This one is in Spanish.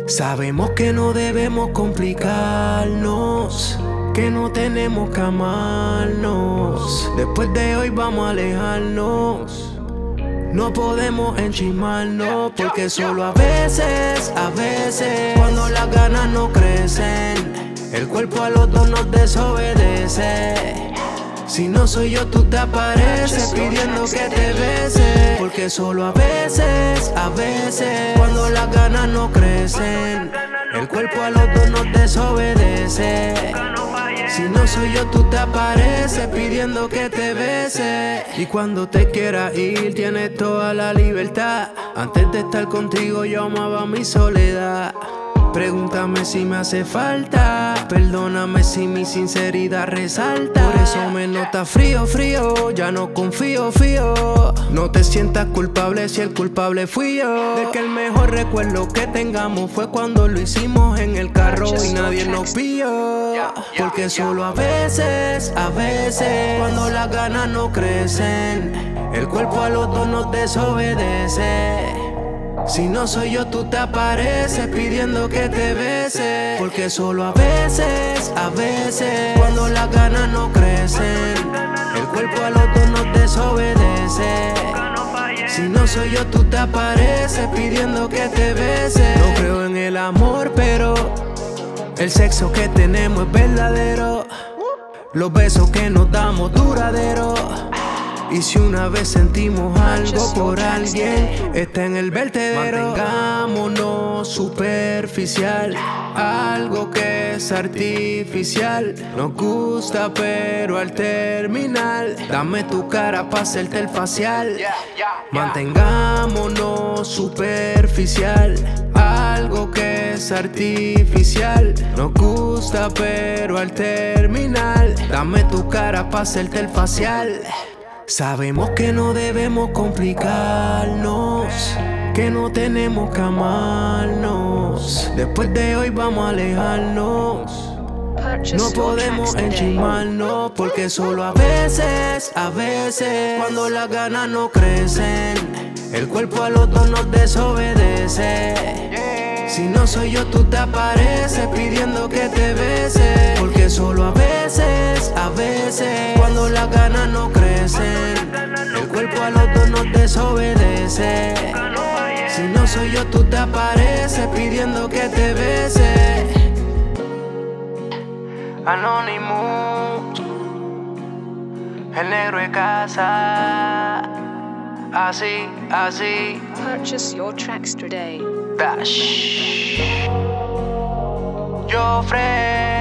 Sabemos que no debemos complicarnos, que no tenemos que amarnos. Después de hoy vamos a alejarnos. No podemos enchismarnos, porque solo a veces, cuando las ganas no crecen, el cuerpo a los dos nos desobedece. Si no soy yo, tú te apareces pidiendo que te bese. Porque solo a veces, cuando las ganas no crecen, el cuerpo a los dos nos desobedece. Si no soy yo, tú te apareces pidiendo que te bese. Y cuando te quieras ir, tienes toda la libertad. Antes de estar contigo, yo amaba mi soledad. Pregúntame si me hace falta, perdóname si mi sinceridad resalta. Por eso me notas frío, ya no confío. No te sientas culpable si el culpable fui yo. De que el mejor recuerdo que tengamos fue cuando lo hicimos en el carro y nadie nos pilló. Porque solo a veces, cuando las ganas no crecen, el cuerpo a los dos nos desobedece. Si no soy yo, tú te apareces pidiendo que te bese. Porque solo a veces, cuando las ganas no crecen, el cuerpo a los dos nos desobedece. Si no soy yo, tú te apareces pidiendo que te bese. No creo en el amor, pero el sexo que tenemos es verdadero. Los besos que nos damos duraderos. Y si una vez sentimos algo por alguien, está en el vertedero. Mantengámonos superficial, algo que es artificial. Nos gusta pero al terminar, dame tu cara pa' hacerte el facial. Mantengámonos superficial, algo que es artificial. Nos gusta pero al terminar, dame tu cara pa' hacerte el facial. Sabemos que no debemos complicarnos, que no tenemos que amarnos. Después de hoy vamos a alejarnos. No podemos enchismarnos, porque solo a veces, cuando las ganas no crecen, el cuerpo a los dos nos desobedece. Si no soy yo, tú te apareces pidiendo que te bese. Porque solo a veces, cuando las ganas no crecen, el cuerpo a los dos nos desobedece. Si no soy yo, tú te apareces pidiendo que te bese. Anonymous, el negro de casa. Así. Purchase your tracks today. Dash. Joffrey.